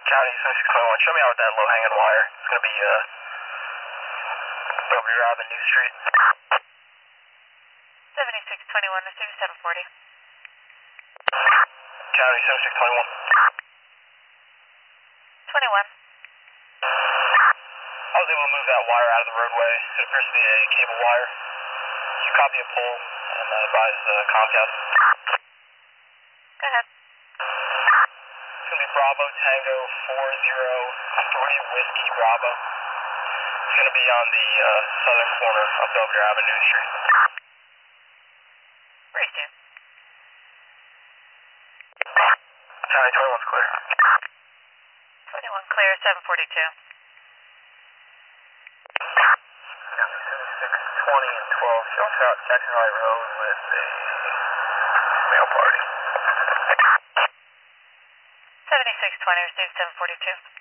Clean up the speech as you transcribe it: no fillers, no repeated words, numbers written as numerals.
County 7621, show me out with that low-hanging wire. It's going to be Belvedere Avenue Street. 7621, receive 740. County 7621. 21. I was able to move that wire out of the roadway. It appears to be a cable wire. You copy a pull and advise Comcast. Go ahead. It's going to be Bravo Tango 403 Whiskey Bravo. It's going to be on the southern corner of Belvedere Avenue Street. Receive. County 21's clear. 21 clear, 742. County 7620 and 12. Show us out Jackson Valley Road with a male party. 7620, receive 742.